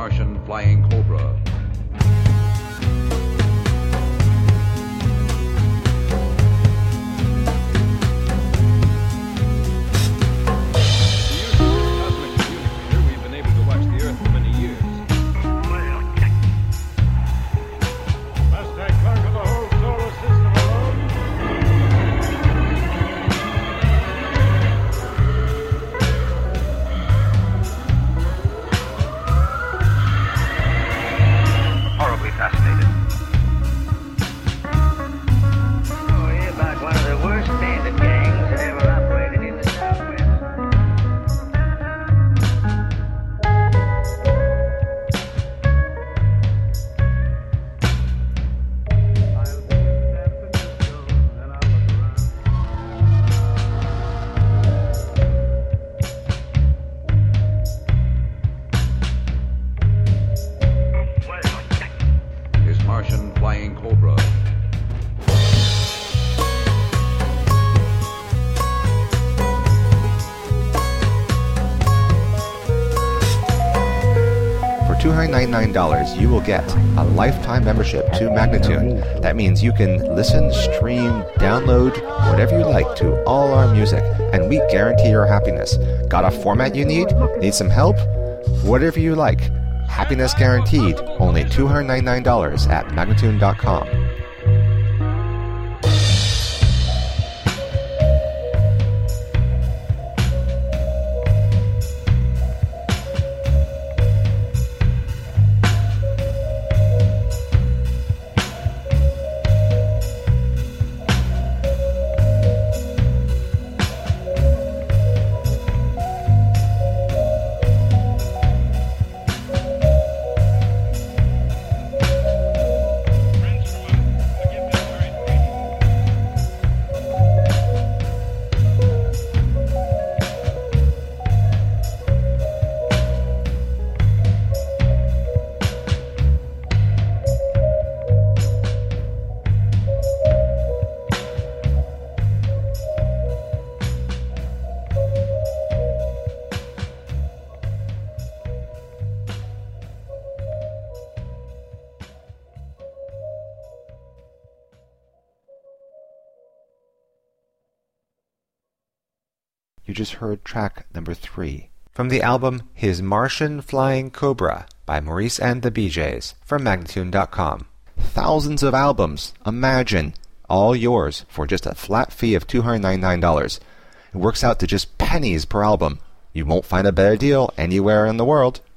Martian Flying Cobra. Martian Flying Cobra. For $299, you will get a lifetime membership to Magnatune. That means you can listen, stream, download, whatever you like to all our music, and we guarantee your happiness. Got a format you need? Need some help? Whatever you like. Happiness guaranteed. Only $299 at Magnatune.com. You just heard track number 3 from the album His Martian Flying Cobra by Maurice and the BJs from Magnatune.com. Thousands of albums, imagine, all yours for just a flat fee of $299. It works out to just pennies per album. You won't find a better deal anywhere in the world.